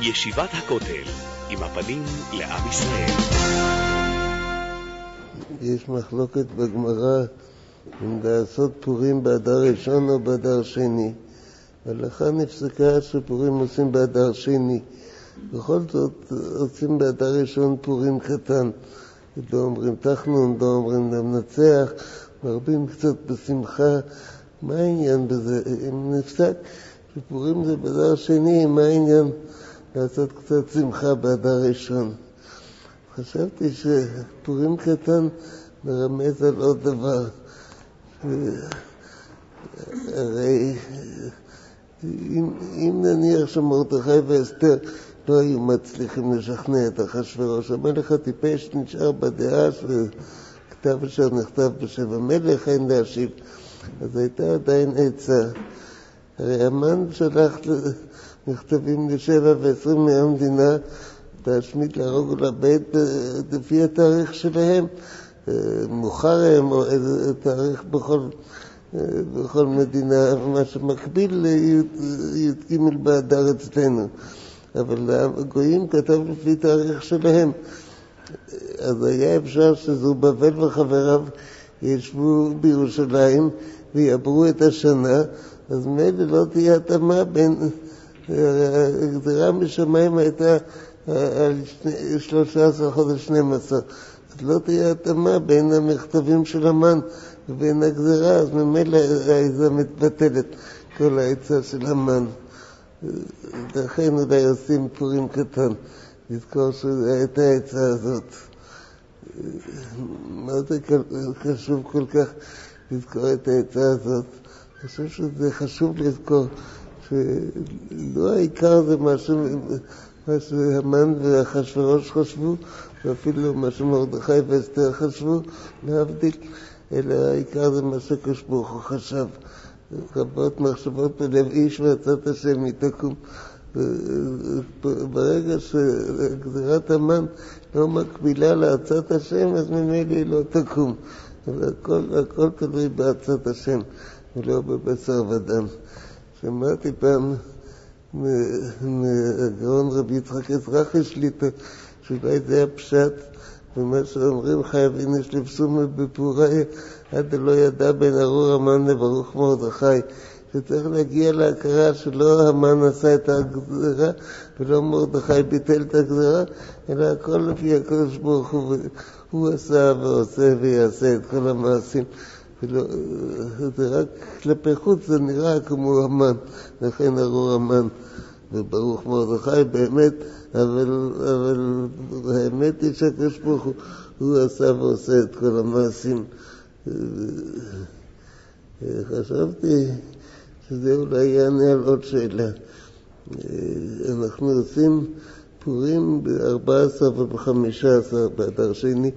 ישיבת הכותל, עם הפנים לעם ישראל. יש מחלוקת בגמרא אם לעשות פורים באדר ראשון או באדר שני. הלכה נפסקה שפורים עושים באדר שני. בכל זאת עושים באדר ראשון פורים קטן. לא אומרים תחנון, לא אומרים למנצח, מרבים קצת בשמחה. מה העניין בזה? אם נפסק שפורים זה באדר שני, מה העניין לעשות קצת שמחה באדר ראשון? חשבתי שפורים קטן מרמז על עוד דבר. הרי אם נניח שמרדכי ואסתר לא היו מצליחים לשכנע את אחשוורוש, המלך הטיפש נשאר בדעה שכתב אשר נכתב בשם המלך אין להשיב, אז הייתה עדיין עצה. הרי המן שלח מכתבים ל7 ו20 מהמדינה להשמיד, להרוג ולאבד לפי התאריך שלהם, מוחרם או איזה תאריך בכל מדינה, מה שמקביל לי"ג באדר אצלנו. אבל הגויים כתב לפי תאריך שלהם. אז היה אפשר שזרובבל וחבריו ישבו בירושלים ויעברו את השנה, אז מילא לא תהיה התאמה בין, הגזירה משמיים הייתה על 13 חודש 12, אז לא תהיה התאמה בין המכתבים של המן ובין הגזירה, אז ממילא העיזה מתבטלת, כל העצה של המן. לכן אולי עושים פורים קטן, לזכור שהייתה העצה הזאת. מה זה חשוב כל כך לזכור את העצה הזאת? אני חושב שזה חשוב לזכור שלא העיקר זה מה שהמן ואחשוורוש חשבו, ואפילו מה שמרדכי ואסתר חשבו, להבדיל, אלא העיקר זה מה שקדוש ברוך הוא חשב. רבות מחשבות בלב איש ועצת השם היא תקום. ברגע שגזירת המן לא מקבילה לעצת השם, אז ממילא היא לא תקום. הכל תלוי בעצת השם ולא בבשר ודם. שמעתי פעם מהגאון רבי יצחק אזרחי שליט"א, שאולי זה הפשט ומה שאומרים חייבים יש לבסום בפוריה עד לא ידע בין ארור המן לברוך מרדכי, שצריך להגיע להכרה שלא המן עשה את הגזירה ולא מרדכי ביטל את הגזירה, אלא הכל לפי הקדוש ברוך הוא, הוא עשה ועושה ויעשה את כל המעשים. זה רק כלפי חוץ זה נראה כמו המן, לכן ארור המן וברוך מרדכי באמת, אבל האמת היא שהקדוש ברוך הוא עשה ועושה את כל המעשים. חשבתי שזה אולי יענה על עוד שאלה. אנחנו עושים פורים ב14 וב15 באדר שני.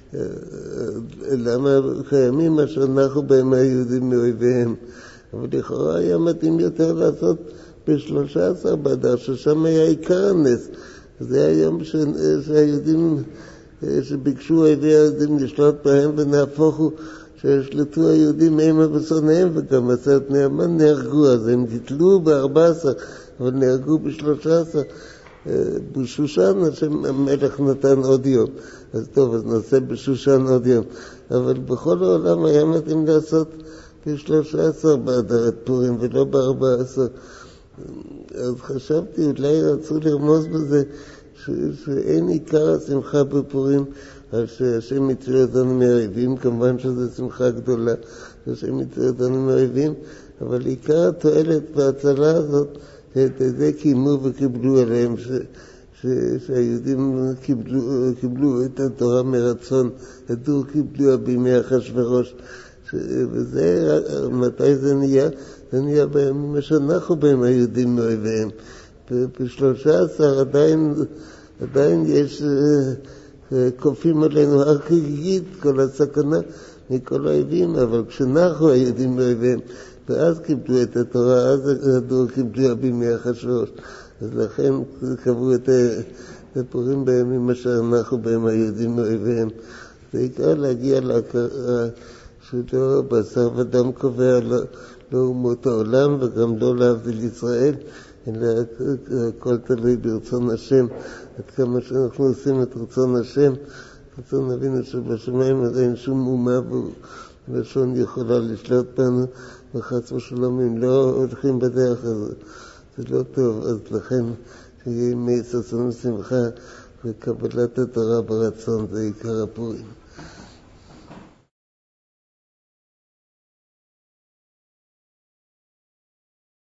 למה קיימים מה שאנחנו בהם היהודים מאויביהם? אבל לכאורה היה מתאים יותר לעשות ב13 באדר, ששם היה עיקר הנס. זה היום שהיהודים שביקשו אויבי היהודים לשלוט בהם, ונהפוכו שהשלטו היהודים המה ושונאיהם, וגם 10 בני המן נהרגו, אז הם גיטלו ב14 אבל נהרגו ב13. בשושן המלך נתן עוד יום, אז טוב, אז נעשה בשושן עוד יום, אבל בכל העולם היה מתאים לעשות ב13 באדר את פורים ולא ב14. אז חשבתי אולי רצו לרמוז בזה שאין עיקר השמחה בפורים על שהשם יציל אותנו מהאויבים, כמובן שזו שמחה גדולה שהשם יציל אותנו מהאויבים, אבל עיקר התועלת בהצלה הזאת, את זה קיימו וקיבלו עליהם, שהיהודים קיבלו את התורה מרצון, הדור קיבלו בימי אחשוורוש, וזה, מתי זה נהיה? זה נהיה בימים שאנחנו בהם היהודים מאויביהם. ב13 עדיין יש כופים עלינו הר כגיגית, כל הסכנה מכל האויבים, אבל כשאנחנו היהודים מאויביהם, ואז קיבלו את התורה, אז הדור קיבלו בימי אחשוורוש. אז לכן קבעו את הפורים בימים אשר אנחנו בהם היהודים מאויביהם. זה עיקר להגיע להכרה שלא בשר ודם קובע לא אומות העולם וגם לא להבדיל ישראל, אלא הכל תלוי ברצון השם. עד כמה שאנחנו עושים את רצון השם, רצון אבינו שבשמיים אין שום אומה ולשון יכולה לשלוט בנו, וחס ושלום אם לא הולכים בדרך הזאת, זה לא טוב. אז לכן שיהיה מי ששון שמחה וקבלת התורה ברצון, זה עיקר הפורים.